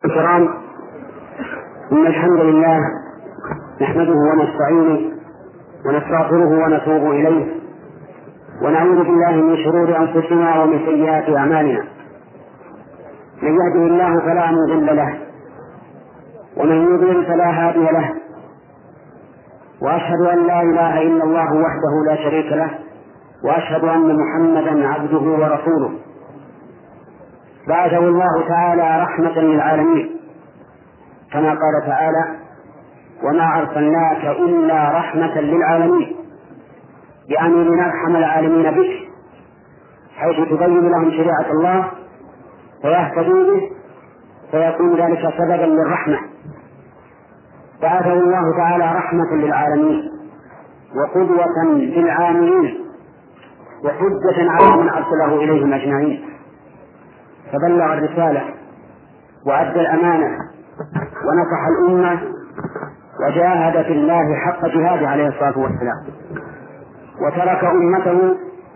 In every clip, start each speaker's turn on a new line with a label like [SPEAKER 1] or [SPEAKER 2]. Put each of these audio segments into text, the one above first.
[SPEAKER 1] الكرام، إن الحمد لله نحمده ونستعينه ونستغفره ونتوب إليه، ونعوذ بالله من شرور أنفسنا ومن سيئات أعمالنا. من يهده الله فلا مضل له، ومن يضلل فلا هادي له، وأشهد أن لا إله إلا الله وحده لا شريك له، وأشهد أن محمدا عبده ورسوله. بعثه الله تعالى رحمة للعالمين، كما قال تعالى: وما أرسلناك إلا رحمة للعالمين، يعني لنرحم العالمين بك، حيث تبين لهم شريعة الله فيهتدوا به، فيكون ذلك سببا للرحمة. بعثه الله تعالى رحمة للعالمين وقدوة للعاملين وحجة على من أرسله إليهم أجمعين، فبلغ الرسالة وأدى الأمانة ونصح الأمة وجاهد في الله حق جهاده عليه الصلاة والسلام، وترك أمته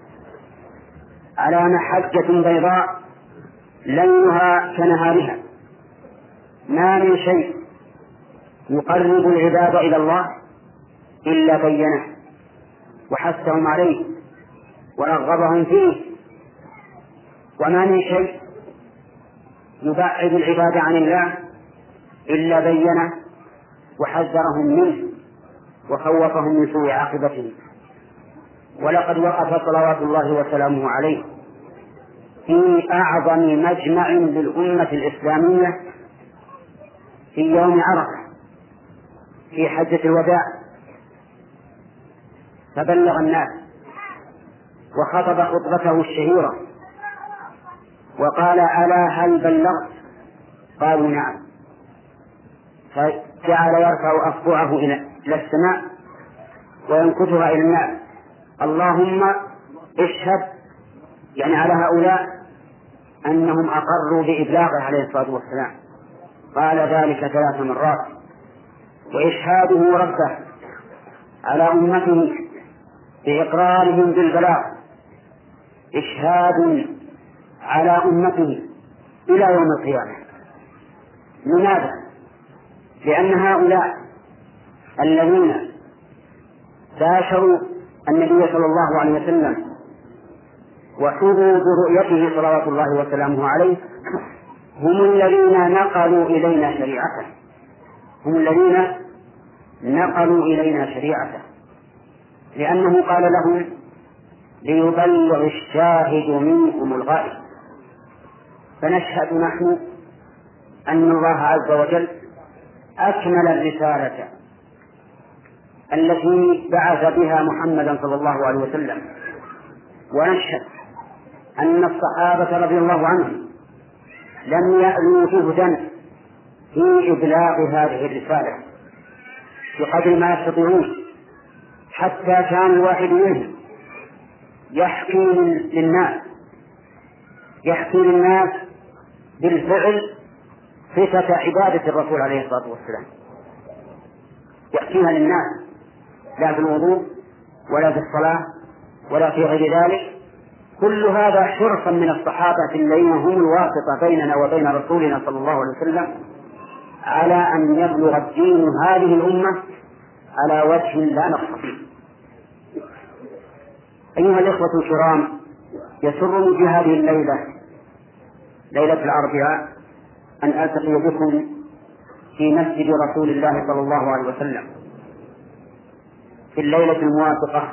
[SPEAKER 1] على محجة بيضاء ليلها كنهارها، ما من شيء يقرب العباد إلى الله إلا بينه وحثهم عليه ورغبهم فيه، وما من شيء يبعد العباد عن الله إلا بينه وحذرهم منه وخوفهم من سوء عاقبته. ولقد وقف صلوات الله وسلامه عليه في أعظم مجمع للأمة الإسلامية في يوم عرفة في حجة الوداع، فبلغ الناس وخطب خطبته الشهيرة وقال: ألا هل بلغت؟ قالوا: نعم. فجعل يرفع أصبعه إلى السماء وينكتها إلى الناس: اللهم اشهد، يعني على هؤلاء أنهم أقروا بإبلاغه عليه الصلاة والسلام. قال ذلك 3 مرات. وإشهاده ربه على أمته بإقرارهم بالبلاغ إشهاد على أمته إلى يوم القيامة. لماذا؟ لأن هؤلاء الذين باشروا النبي صلى الله عليه وسلم وحظوا برؤيته صلوات الله وسلامه عليه هم الذين نقلوا إلينا شريعته، هم الذين نقلوا إلينا شريعته، لأنه قال لهم: ليبلغ الشاهد منكم الغائب. فنشهد نحن أن الله عز وجل أكمل الرسالة التي بعث بها محمدا صلى الله عليه وسلم، ونشهد أن الصحابة رضي الله عنهم لم يألوا جهدا في إبلاغ هذه الرسالة بقدر ما يستطيعون، حتى كان الواحد منهم يحكي للناس بالفعل صفة عبادة الرسول عليه الصلاة والسلام، يحكيها للناس، لا في الوضوء ولا في الصلاة ولا في غير ذلك. كل هذا حرصا من الصحابة الذين هم الواسطة بيننا وبين رسولنا صلى الله عليه وسلم على أن يبلغ الدين هذه الأمة على وجه لا نقص فيه. أيها الإخوة الكرام، يسرني في هذه الليلة، ليلة الأربعاء، أن ألتقي بكم في مسجد رسول الله صلى الله عليه وسلم في الليلة الموافقة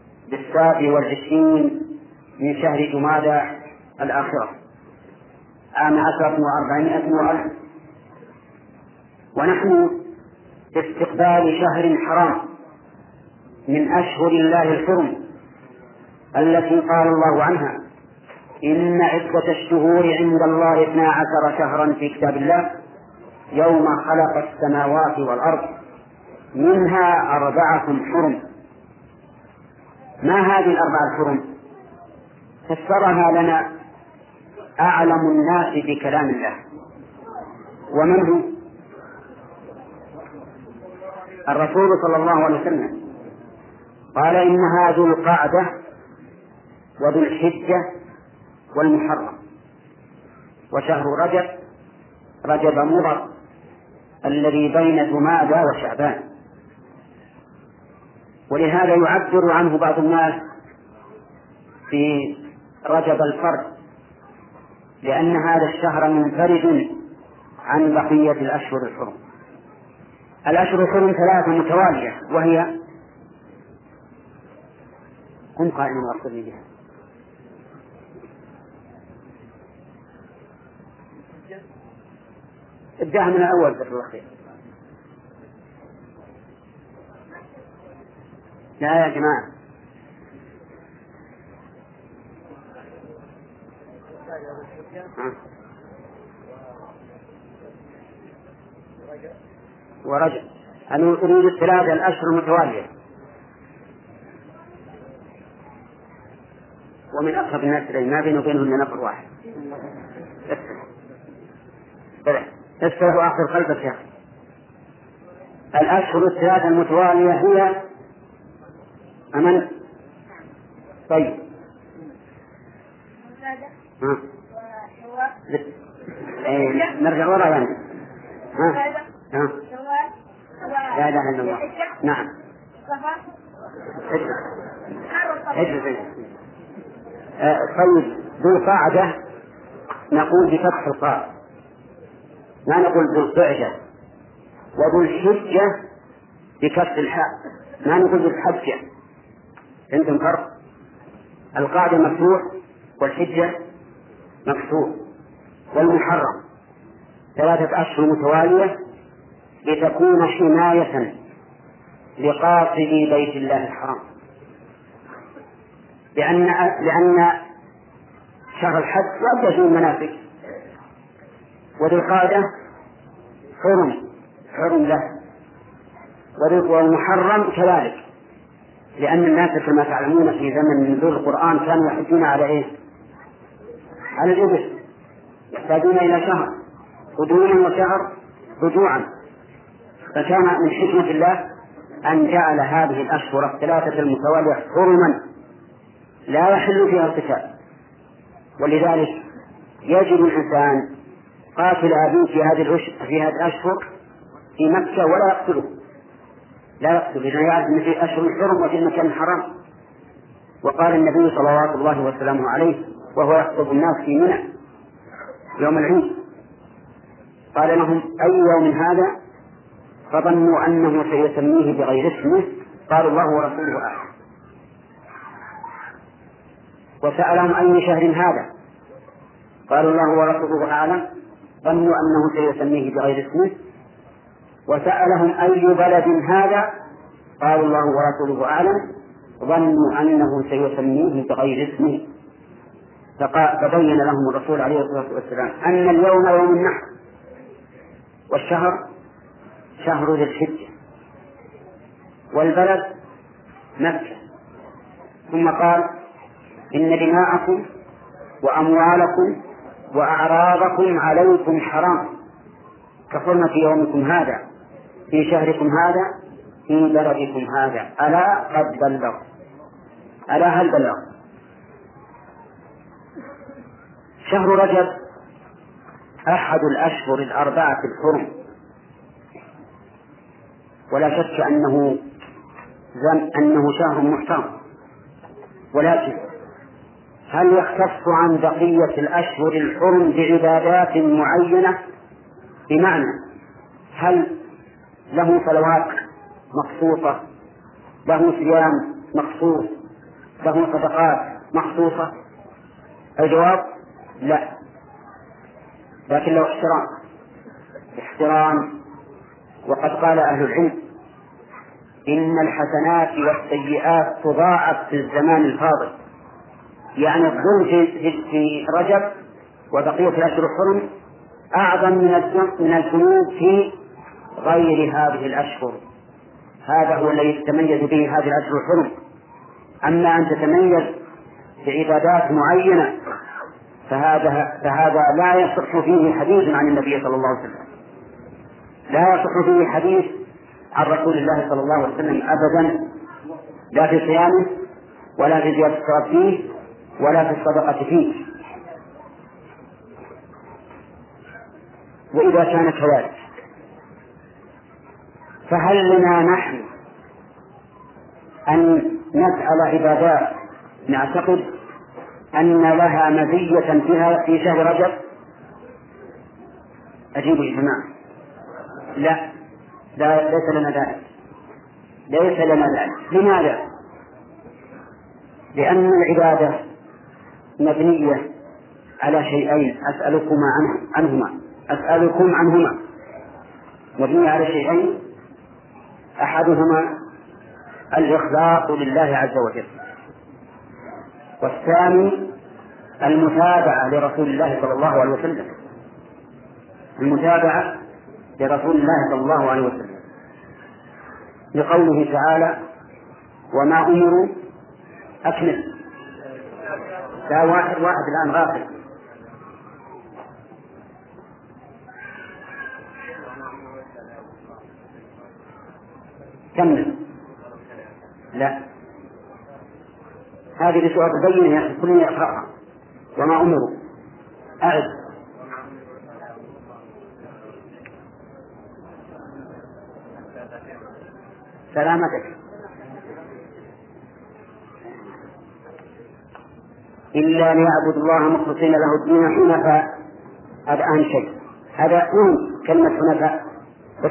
[SPEAKER 1] 27 من شهر جمادى الآخرة عام 1400 ونحن في استقبال شهر حرام من أشهر الله الحرم التي قال الله عنها: إن عدة الشهور عند الله 12 شهرا في كتاب الله يوم خلق السماوات والأرض منها 4 حرم. ما هذه 4 الحرم؟ فسرها لنا أعلم الناس بكلام الله، ومن هو؟ الرسول صلى الله عليه وسلم. قال: إنها ذو القعدة وذو الحجة والمحرم وشهر رجب رجب مضر الذي بين جمادى وشعبان. ولهذا يعبر عنه بعض الناس في رجب الفرد، لأن هذا الشهر منفرد عن بقية الأشهر الحرم. الأشهر الحرم 3 متوالية، وهي قم قائما واغفرني بها. ابدأها من الأول ذكر الأخير. لا يا جماعة، ورجب. أنا أريد 3 الأشهر المتوالية، ومن أقرب الناس إليه ما بينه وبينهم نفر واحد. استرح وآخر قلبك يا أخي. الأشهر 3 المتوالية هي أمن؟ طيب نرجع وراء يعني. لا إله إلا الله. نعم. طيب ذو القعدة نقول بفتح القاف، ما نقول ذو القعدة. وذو الحجة بكسر الحاء، ما نقول ذو الحجة. عندهم فرق، القاعدة مفتوح والحجة مفتوح. والمحرم 3 أشهر متوالية لتكون حماية لقاصدي بيت الله الحرام، لأن شهر الحج لا يجوز المناسك، وذو القعدة حرم له، والمحرم كذلك، لأن الناس كما تعلمون في زمن نزول القرآن كانوا يحجون على إيه؟ على الإبل، يحتاجون إلى شهر قدوما وشهر رجوعا. فكان من حكمة الله أن جعل هذه الأشهر 3 المتوالية حرما لا يحل فيها القتال. ولذلك يجب الإنسان قاتل أبيه في هذه الأشهر في مكة ولا يقتله، لأنه يعرف أن في أشهر الحرم وفي المكان الحرام. وقال النبي صلى الله وسلم عليه وهو يخطب الناس في منى يوم العيد، قال لهم: أي يوم هذا؟ فظنوا أنه سيسميه بغير اسمه، قالوا: الله ورسوله أعلم. وسألهم: أي شهر هذا؟ قالوا: الله ورسوله أعلم، ظنوا أنه سيسميه بغير اسمه. وسألهم: أي بلد هذا؟ قالوا: الله ورسوله أعلم، ظنوا أنه سيسميه بغير اسمه. فبين لهم الرسول عليه الصلاة والسلام أن اليوم يوم النحر، والشهر شهر ذي الحجة، والبلد مكة. ثم قال: إن دماءكم وأموالكم وأعراضكم عليكم حرام كحرمة يومكم هذا في شهركم هذا في بلدكم هذا، ألا قد بلغ؟ ألا هل بلغ؟ شهر رجب أحد الأشهر 4 الحرم، ولا شك أنه شهر محترم، ولكن هل يختص عن بقية الأشهر الحرم بعبادات معينة؟ بمعنى هل له صلوات مخصوصة، له صيام مخصوص، له صدقات مخصوصة؟ الجواب لا، لكن له احترام. وقد قال أهل العلم: إن الحسنات والسيئات تضاعف في الزمان الفاضل، يعني الظلم في رجب وبقية الأشهر الحرم أعظم من الذنوب في غير هذه الأشهر. هذا هو الذي يتميز به هذه الأشهر الحرم. أما أن تتميز بعبادات معينة فهذا لا يصح فيه حديث عن النبي صلى الله عليه وسلم، لا يصح فيه حديث عن رسول الله صلى الله عليه وسلم أبدا، لا في صيامه ولا في زيادة الصلاة فيه ولا في الصدقة فيه. وإذا كان كذلك فهل لنا نحن أن نفعل عبادات نعتقد أن لها مزية فيها في شهر رجب؟ أجيبوا يا جماعة. لا ليس لنا ذلك، ليس لنا ذلك. لماذا؟ لأن العبادة مبنية على شيئين أسألكم عنهما مبنية على شيئين: أحدهما الإخلاص لله عز وجل، والثاني المتابعة لرسول الله صلى الله عليه وسلم، المتابعة لرسول الله صلى الله عليه وسلم، لقوله تعالى: وما أمروا أكمل. لا واحد الآن غافل. كمل. لا، هذه بسؤال تبين كل يقرأها. وما أمروا أعد. سلامتك. إلا ليعبدوا الله مخلصين له الدين حنفاء. هذا أهم شيء، هذا كلمة حنفاء بس.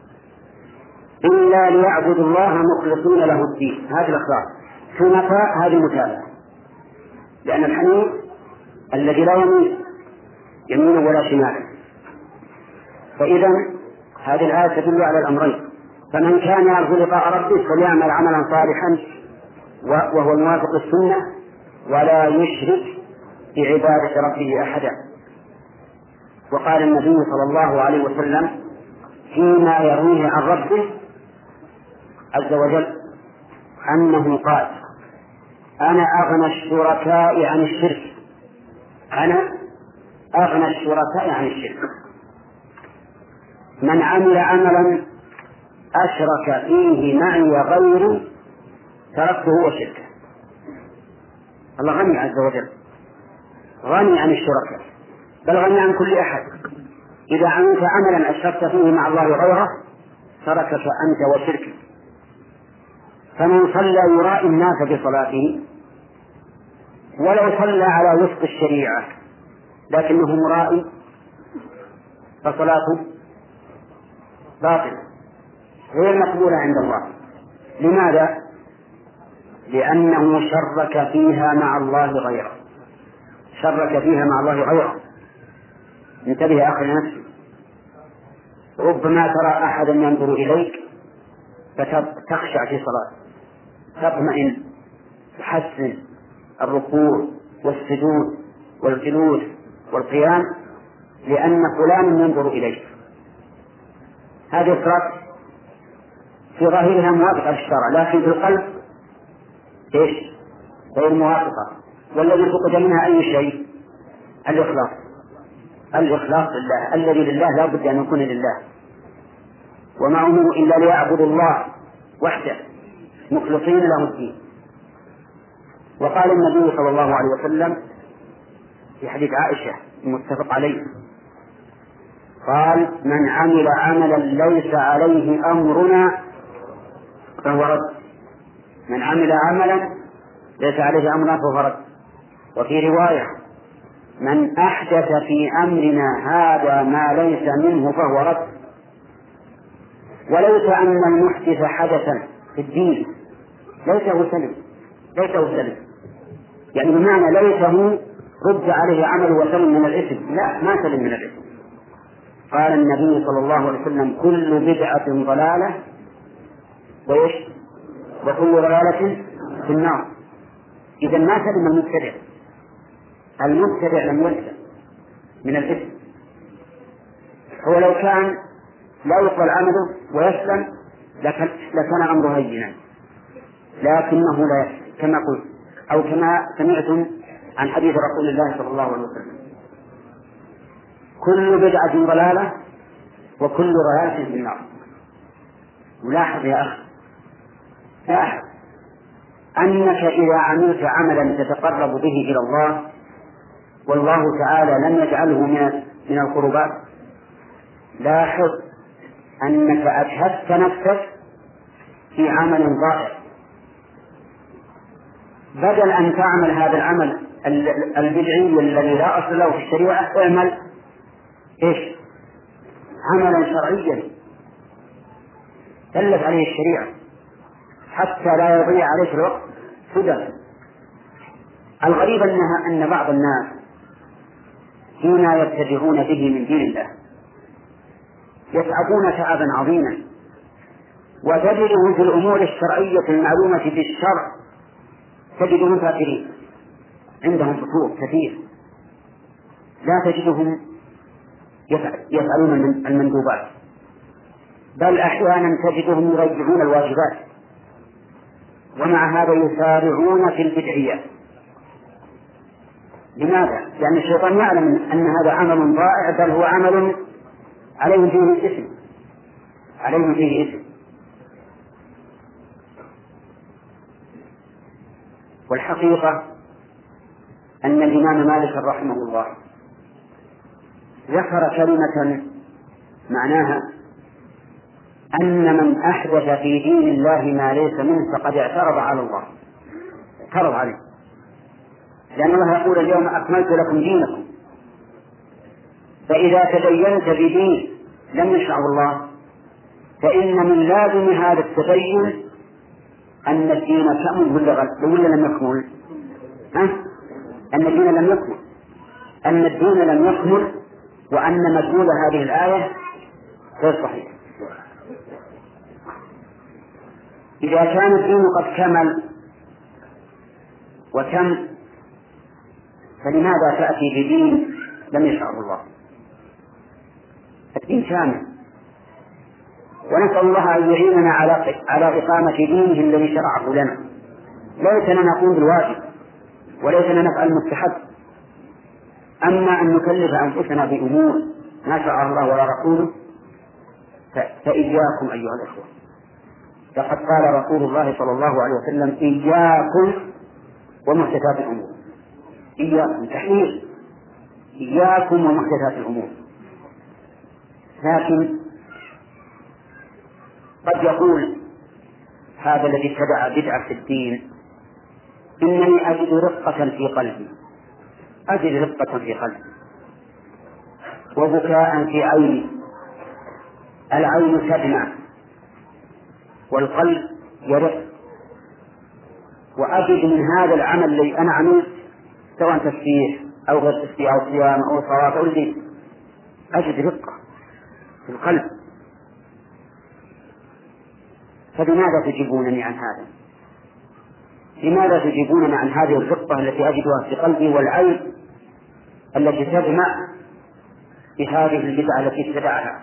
[SPEAKER 1] إلا ليعبدوا الله مخلصين له الدين، هذا الإخلاص. حنفاء هذه متابعة، لأن الحنيف الذي لا يميل يمينا ولا شمالا. فإذا هذه الآية تدل على الأمرين: فمن كان يرجو لقاء ربه فليعمل عملا صالحا وهو الموافق للسنة ولا يشرك بعبادة ربه أحدا. وقال النبي صلى الله عليه وسلم فيما يرويه عن ربه عز وجل أنه قال: أنا أغنى الشركاء عن الشرك، أنا أغنى الشركاء عن الشرك. من عمل عملا أشرك فيه معي غيري تركته وشركه. الله غني عز وجل، غني عن الشركاء، بل غني عن كل أحد. إذا عملت عملا أشركت فيه مع الله غيره تركك أنت وشركه. فمن صلى يرائي الناس بصلاته ولو صلى على وفق الشريعة لكنه مرائي فصلاته باطلة غير مقبولة عند الله. لماذا؟ لأنه شرك فيها مع الله غيره، شرك فيها مع الله غيره. انتبه يا أخي نفسي، ربما ترى أحدا ينظر إليك فتخشع في صلاة، تطمئن، تحسن الركوع والسجود والجلوس والقيام لأن فلان ينظر إليك. هذه الصلاة في ظاهرها موافقة للشرع، لكن في القلب إيش؟ غير موافقة. والذي فقد منها أي شيء؟ الإخلاص. الإخلاص لله، الذي لله لا بد أن يكون لله. وما أمروا إلا ليعبدوا الله وحده مخلصين له الدين. وقال النبي صلى الله عليه وسلم في حديث عائشة المتفق عليه قال: من عمل عملا ليس عليه أمرنا فهو رد. من عمل عملا ليس عليه أمرنا فهو رد. وفي رواية: من أحدث في أمرنا هذا ما ليس منه فهو رد. وليس أن المحدث حدثا في الدين ليسه سلم، يعني بمعنى ليسه رد عليه عمل وسلم من الإثم، لا، ما سلم من الإثم. قال النبي صلى الله عليه وسلم: كل بدعة ضلالة وكل ضلالة في النار. إذا ما سلم المبتدع لم يسلم من الإثم. هو لو كان لا يقبل عمله ويسلم لكان أمره هينا، لكنه لا يسلم كما قلت أو كما سمعتم عن حديث رسول الله صلى الله عليه وسلم: كل بدعة ضلالة وكل ضلالة في النار. ولاحظ يا أخي، لاحظ أنك إذا عملت عملا تتقرب به إلى الله والله تعالى لم يجعله من القربات لاحظ أنك أجهدت نفسك في عمل ضائع، بدل أن تعمل هذا العمل البدعي الذي لا أصل له في الشريعة، اعمل إيش؟ عملا شرعيا دلت عليه الشريعة حتى لا يضيع عليك الوقت سدى. الغريب أن بعض الناس فيما يتبعون به من دين الله يتعبون تعبا عظيما، وتجدهم في الأمور الشرعية المعلومة بالشرع تجدهم فاكرين، عندهم فتور كثير، لا تجدهم يفعلون المندوبات، بل أحيانا تجدهم يضيعون الواجبات، ومع هذا يسارعون في البدعيات. لماذا؟ لأن الشيطان يعلم أن هذا عمل ضائع، بل هو عمل عليهم فيه إثم، عليهم فيه إثم. والحقيقة أن الإمام مالك رحمه الله ذكر كلمة معناها أن من أحدث في دين الله ما ليس منه فقد اعترض على الله، اعترض عليه، لأن الله يقول اليوم أكملت لكم دينكم، فإذا تدينت بدين لم يشرعه الله فإن من لازم هذا التدين أن الدين كامل ولا لم يكمل؟ أن الدين لم يكمل، أن الدين لم يكمل، وأن مدلول هذه الآية غير صحيح. إذا كان الدين قد كمل وتم فلماذا تأتي بدين لم يشرعه الله؟ الدين كامل، ونسأل الله أن يعيننا على إقامة دينه الذي شرعه لنا، ليسنا نقوم بالواجب وليسنا نفعل المستحب، أما أن نكلف أنفسنا بأمور ما شرع الله ولا رسوله فإياكم أيها الأخوة. لقد قال رسول الله صلى الله عليه وسلم إياكم ومحدثات الأمور، إياكم تحذير، إياكم ومحدثات الأمور. لكن قد يقول هذا الذي ابتدع بدعة في الدين إنني أجد رقة في قلبي، أجد رقة في قلبي وبكاء في عيني، العين تدمع والقلب يرق، وأجد من هذا العمل الذي أنا عملت سواء تسبيح أو غير تسبيح أو صيام أو صلاة أو ذكر، أجد رقة في القلب. فلماذا تجيبونني عن هذا؟ لماذا تجيبونني عن هذه الرقة التي أجدها في قلبي والعين التي تدمع بهذه البدعة التي ابتدعها؟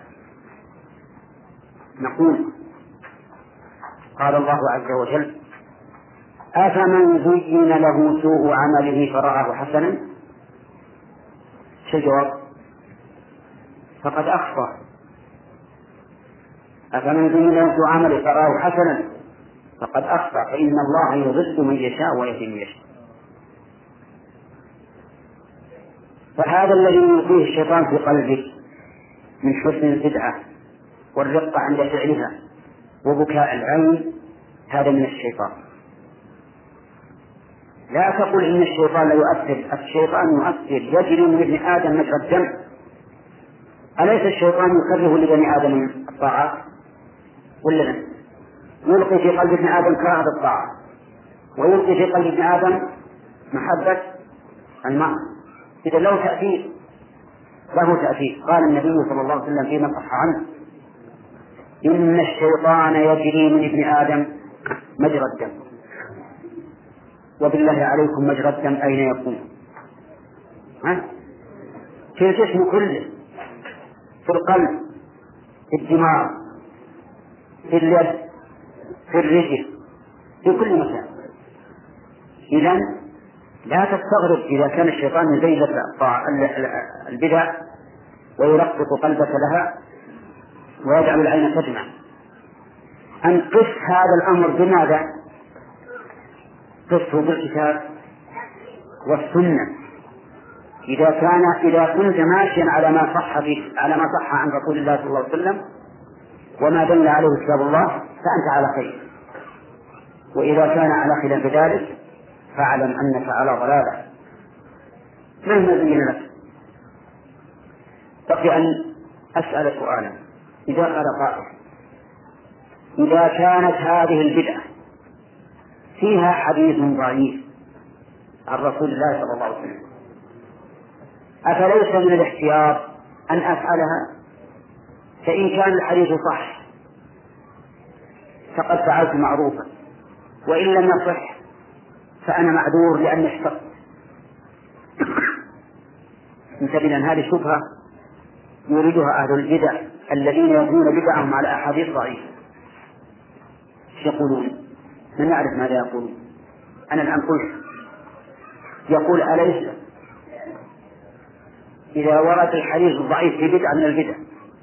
[SPEAKER 1] نقول قال الله عز وجل أفمن زين له سوء عمله فرآه حسنا، شو الجواب؟ فقد أخطأ. أفمن زين له سوء عمله فرآه حسنا فقد أخطأ، فإن الله يضل من يشاء ويهدي من يشاء. فهذا الذي يلقيه الشيطان في قلبك من حسن البدعة والرقة عند فعلها وبكاء العين هذا من الشيطان. لا تقل إن الشيطان لا يؤثر، الشيطان يؤثر، يجري من ابن آدم مجرى الدم. أليس الشيطان يكره لبني آدم الطاعات ولا لا؟ يلقي في قلب ابن آدم كراهة الطاعة، ويلقي في قلب ابن آدم محبة المعصية. إذا له تأثير، له تأثير. قال النبي صلى الله عليه وسلم فيما صح عنه إن الشيطان يجري من ابن آدم مجرى الدم. وبالله عليكم مجرى الدم أين يكون؟ في الجسم كله، في القلب، في الدماغ، في اليد، في الرجل، في كل مكان. إذن لا تستغرب إذا كان الشيطان يزيد البدع ويرقق قلبك لها ويجعل العين تدمع. أنقص هذا الأمر بماذا؟ قصه بالكتاب والسنة، إذا كنت ماشيا على ما صح عن رسول الله صلى الله عليه وسلم وما دل عليه كتاب الله فأنت على خير، وإذا كان على خلاف ذلك فاعلم أنك على ضلالة مهما زين لك. بقي أن أسأل سؤالا: إذا قال قائل إذا كانت هذه البدعة فيها حديث ضعيف عن رسول الله صلى الله عليه وسلم، أفليس من الاحتياط أن أفعلها؟ فإن كان الحديث صح فقد فعلت معروفا، وإن لم يصح فأنا معذور لأني احتقت. انتبه، هذه شبهة يريدها أهل البدع الذين يبنون بدعهم على أحاديث ضعيفة. يقولون، من يعرف ماذا يقولون؟ أنا الآن قلت يقول: أليس إذا ورد الحديث الضعيف في بدعة من البدع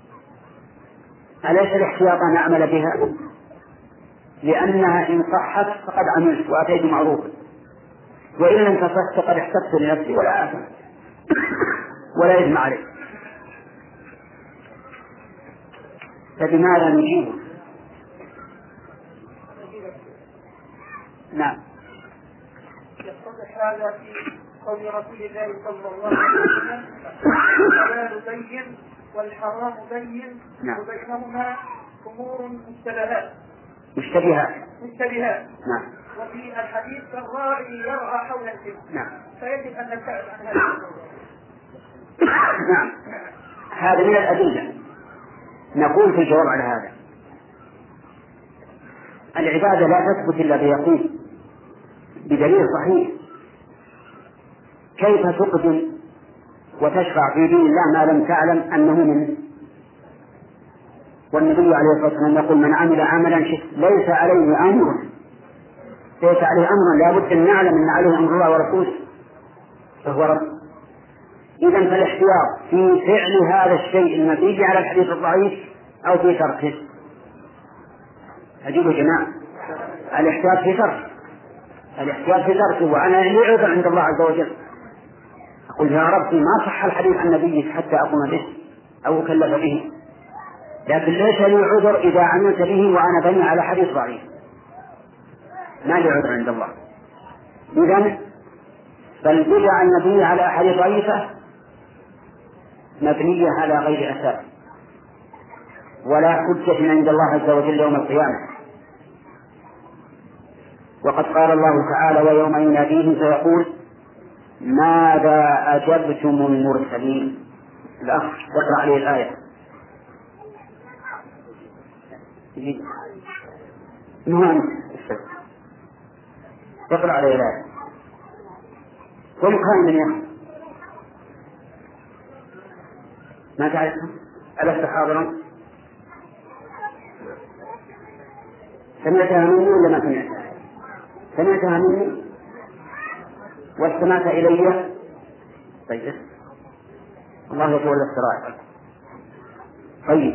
[SPEAKER 1] أليس الاحتياط أن أعمل بها؟ لأنها إن صحت فقد عملت وأتيت معروفا، وإن لم تصح فقد احتجت لنفسي ولا آثم ولا إثم عليه. فبماذا نجيبه؟ نعم.
[SPEAKER 2] يتضح هذا في قول رسول الله صلى الله عليه وسلم: الحلال بين والحرام بين وبينهما أمور مشتبهات.
[SPEAKER 1] نعم.
[SPEAKER 2] وفي الحديث: الراعي يرعى حول الإبل.
[SPEAKER 1] نعم.
[SPEAKER 2] فيجب أن نبتعد عن هذا.
[SPEAKER 1] نعم، هذا من الأدلة. نقول في الجواب على هذا: العبادة لا تثبت إلا بيقين بدليل صحيح. كيف تقدم وتشرع في دين الله ما لم تعلم أنه منه؟ والنبي عليه الصلاة والسلام يقول: من عمل عملا ليس عليه أمر لا بد أن نعلم أن عليه أمر الله ورسوله فهو رب. إذن فالاحتياط في فعل هذا الشيء المبني على الحديث الضعيف أو في تركه؟ أجيب يا جماعة: الاحتياط في تركه. وأنا لي عذر عند الله عز وجل، أقول: يا ربي ما صح الحديث عن نبيك حتى أقوم به أو أكلف به، لكن ليس لي عذر إذا عملت به وأنا بني على حديث ضعيف، ما لي عذر عند الله. إذن فالبدع المبنية على أحاديث ضعيفة مبنية على غير أساس ولا حجة عند الله عز وجل يوم القيامة. وقد قال الله تعالى: ويوم يناديهم فيقول: ماذا أجبتم المرسلين. الأخ يقرأ عليه الآية. يقرأ عليه الآية. كم قائم من يخ ما تعرفها؟ ألست حاضرا؟ سمعتها مني ولا ما سمعتها؟ سمعتها مني واستمعت إلي. طيب، الله يتولى السرائر. طيب،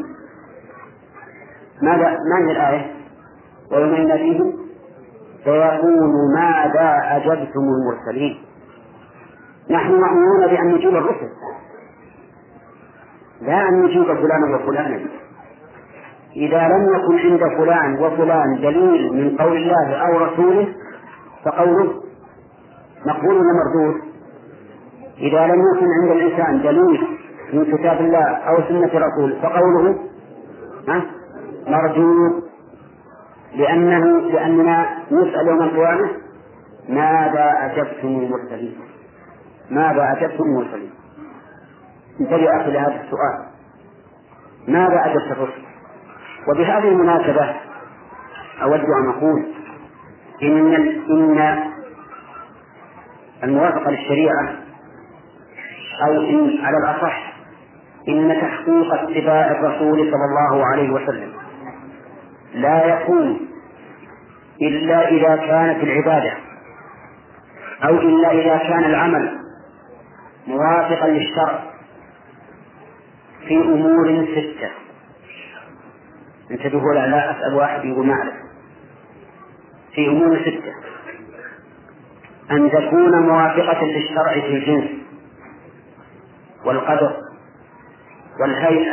[SPEAKER 1] ما هي الآية؟ ويوم يناديهم فيقول: ماذا أجبتم المرسلين. نحن مأمورون بأن نجيب الرسل، لا أن نجيب فلانا وفلانا. إذا لم يكن عند فلان وفلان دليل من قول الله أو رسوله فقوله مقبول ولا مردود؟ إذا لم يكن عند الإنسان دليل من كتاب الله أو سنة رسوله فقوله مردود، لأننا نسأل يوم القيامة: ماذا أجبتم المرسلين. انتبه أخي لهذا السؤال: ماذا أجبت الرسل؟ وبهذه المناسبة أود أن أقول إن الموافقة للشريعة، أو إن على الأصح إن تحقيق اتباع الرسول صلى الله عليه وسلم لا يكون إلا إذا كانت العبادة أو إلا إذا كان العمل موافقا للشرع في أمور 6. انتبهوا، لا أسأل واحد يقول ما أعرف. في أمور 6: أن تكون موافقة للشرع في الجنس، والقدر والهيئة.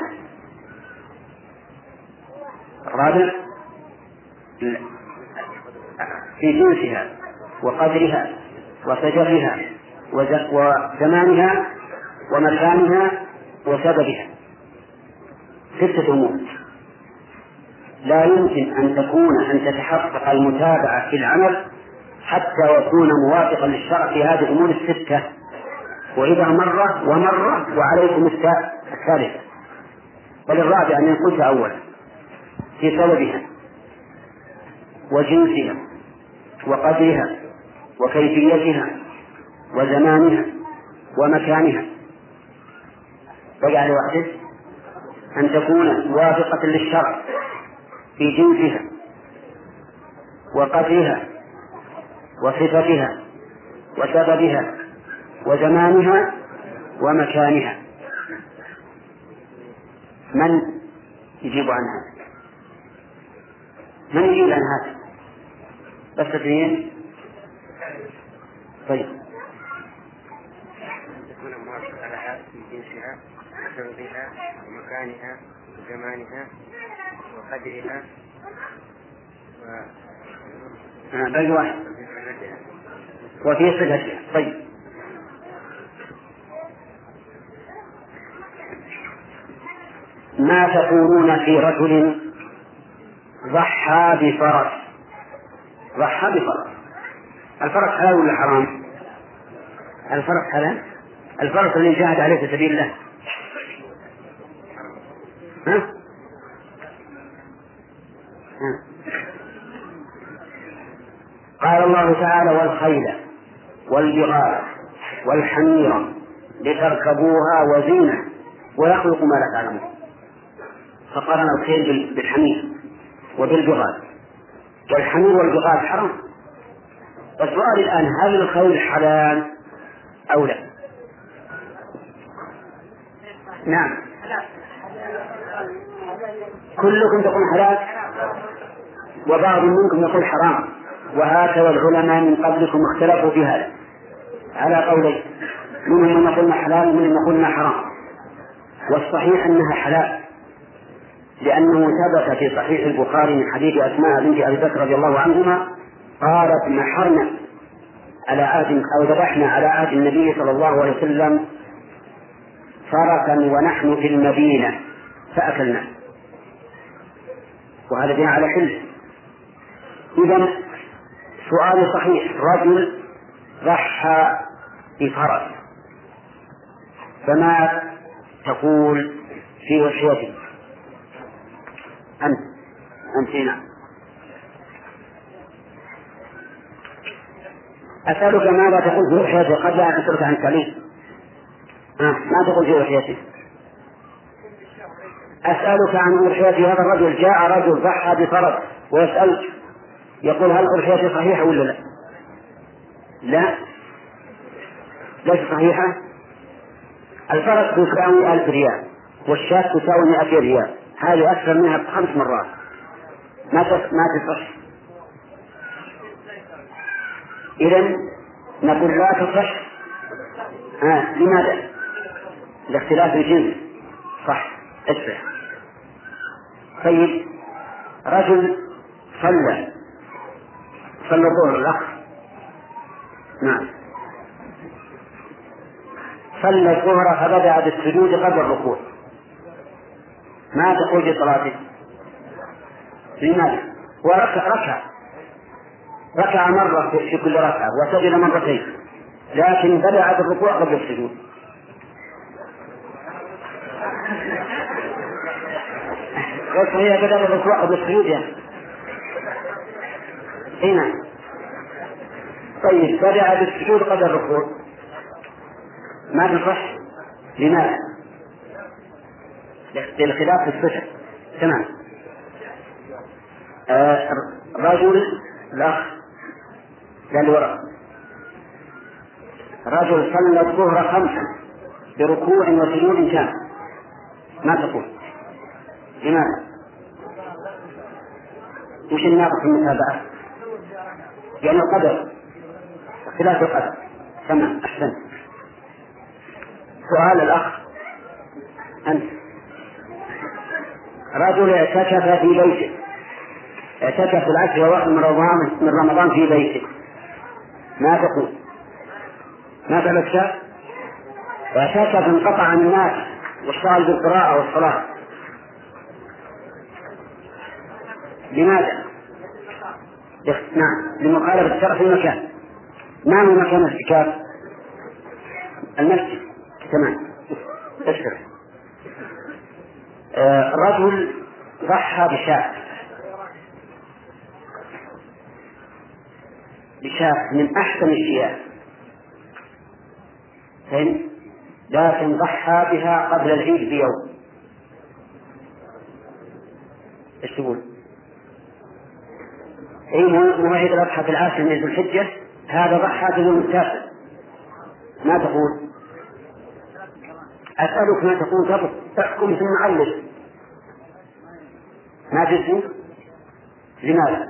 [SPEAKER 1] الرابع في جنسها وقدرها وشجرها وزمانها ومكانها وسببها. 6 أمور لا يمكن أن تتحقق المتابعة في العمل حتى يكون موافقا للشرع في هذه الأمور 6، وإذا مرة وعليكم الثالثة. وللرابع أن ينقص أولا في سببها وجنسها وقدرها وكيفيتها وزمانها ومكانها. وجعل وحده أن تكون موافقة للشرع في جنسها وقدرها وصفتها وسببها وزمانها ومكانها. من يجيب عن هذا؟ من يجيب عن هذا؟ بس 2. طيب.
[SPEAKER 3] تكون موافقة لها في جنسها وسببها ومكانها وزمانها وقدرها
[SPEAKER 1] باقي واحد وفي صفتها. طيب. ما تقولون في رجل ضحى بفرس؟ الفرس حلال ولا حرام؟ الفرس حلال. الفرس اللي جاهد عليه في سبيل الله. قال الله تعالى: والخيل والبغال والحمير لتركبوها وزينة ويخلق ما لا تعلمون. فقارن الخيل بالحمير وبالبغال، والحمير والبغال حرام. السؤال الآن: هل الخيل حلال أو لا؟ نعم، كلكم تقول حلال وبعض منكم يقول حرام، وهكذا العلماء من قبلكم اختلفوا في هذا على قولين، منهم من يقولنا حلال ومنهم يقولنا حرام. والصحيح أنها حلال، لأنه ثبت في صحيح البخاري من حديث أسماء بنت أبي بكر رضي الله عنهما قالت: نحرنا على عهد أو ذبحنا على عهد النبي صلى الله عليه وسلم فرسا ونحن في المدينة فأكلنا، وهذا بناء على حل. إذن سؤال صحيح: رجل ضحى بفرس، فما تقول في وصيته؟ أنت نعم. أسألك ماذا تقول في وصيته قبل أن أسألك عن التعليم؟ ما تقول في وصيته؟ أسألك عن وصية هذا الرجل. جاء رجل ضحى بفرس ويسألك يقول: هل وصيته صحيحة ولا لا؟ لا، ليس صحيحة. الفرس تساوي 1000 ريال والشاة تساوي 200 ريال، هذه أكثر منها ب5 مرات، ما تصح. إذن نقول لا تصح. لماذا؟ لاختلاف الجنس. صح، اسمع. طيب، رجل صلى الظهر الأخ، نعم، صلى الظهر فبدأ بالسجود قبل الركوع، ما تقول في صلاته؟ لماذا؟ ركع مرة في كل ركعة وسجد مرتين، لكن بدأ بالركوع قبل السجود. هي بدأ بالركوع قبل السجود يعني. هنا طيب، بدأ بالسجود قبل الركوع، ما تصح. لماذا؟ للخلاف في الصفة. تمام. رجل الأخ للورق، رجل صلى الظهر 5 بركوع وسجود كامل، ما تقول؟ لماذا؟ وش الناقص في المتابعة؟ يعني القدر، اختلاف القدر. تمام، أحسن. سؤال الأخ: أنت. رجل اعتكف في بيته، اعتكف العشر الأواخر من رمضان في بيته، ما تقول؟ ما تلك؟ اعتكف انقطع عن الناس واشتغل بالقراءة والصلاة. لماذا؟ نعم، لمخالفة الشرع في المكان. ما هو مكان الاعتكاف؟ المسجد. تمام. اشرح. رجل ضحى بشاة من أحسن الشياه، لكن ضحى بها قبل العيد بيوم. ايش تقول؟ موعد الأضحى في العاشر من ذي الحجة، هذا ضحى باليوم التاسع. ما تقول؟ أسألك ما تقول قبل تحكم ثم علق. ما تجزي؟ لماذا؟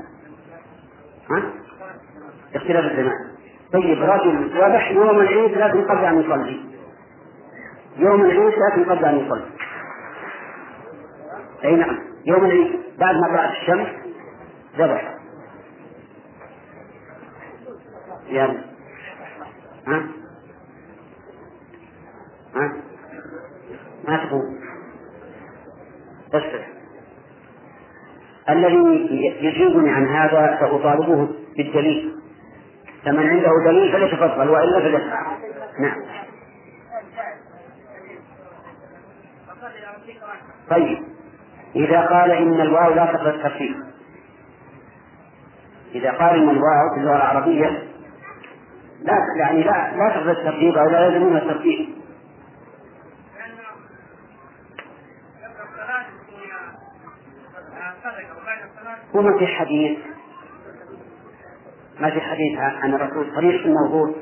[SPEAKER 1] اختلاف الزمان. طيب رجل ذبح يوم العيد لكن قبل أن يصلي، يوم العيد لكن قبل أن يصلي. أي نعم، يوم العيد بعد ما طلعت الشمس ذبح. يعني ما تقول؟ تصرح. الذي يجيبني عن هذا سأطالبه بالدليل، فمن عنده دليل فليتفضل وإلا فليسمع. نعم. طيب إذا قال إن الواو لا تقبل الترتيب، إذا قال إن الواو في اللغة العربية لا تقبل الترتيب أو لا يلزمون الترتيب، هو ما في حديث عن الرسول صريح في الموضوع.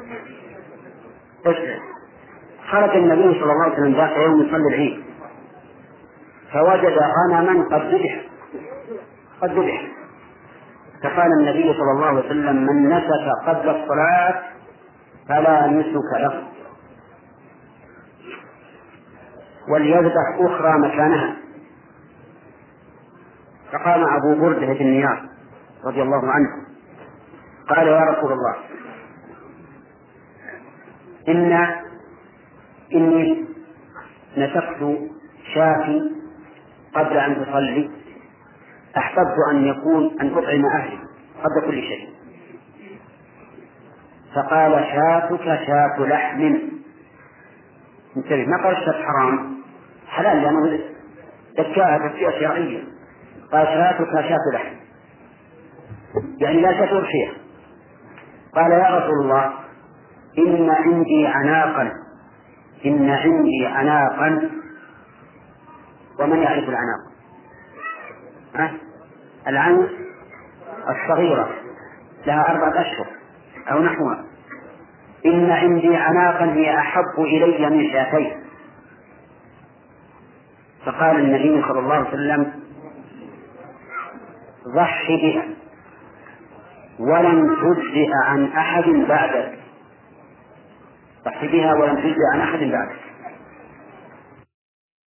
[SPEAKER 1] خرج النبي صلى الله عليه وسلم ذات يوم يصلي العيد فوجد غنما قد ذبح، فقال النبي صلى الله عليه وسلم: من نسك قبل الصلاة فلا نسك له، وليذبح أخرى مكانها. فقام أبو بردة بن نيار رضي الله عنه قال: يا رسول الله، إني نسكت شافي قبل أن تصلي، أحببت أن أطعم أهلي قبل كل شيء. فقال: شاتك شاة لحم. انتبه، ما قال شاة حرام، حلال لأنه ذكاء تسوية شرعية. قال: شاتك شاة لحم، يعني لا شاة أضحية. قال: يا رسول الله، إن عندي عناقا. ومن يعرف العناق؟ العنق الصغيرة لها 4 أشهر أو نحوها. إن عندي عناقا هي أحب إلي من شاتين. فقال النبي صلى الله عليه وسلم: ضحي بها ولن تجزئ عن أحد بعدك. ضحي بها ولن تجزئ عن أحد بعدك.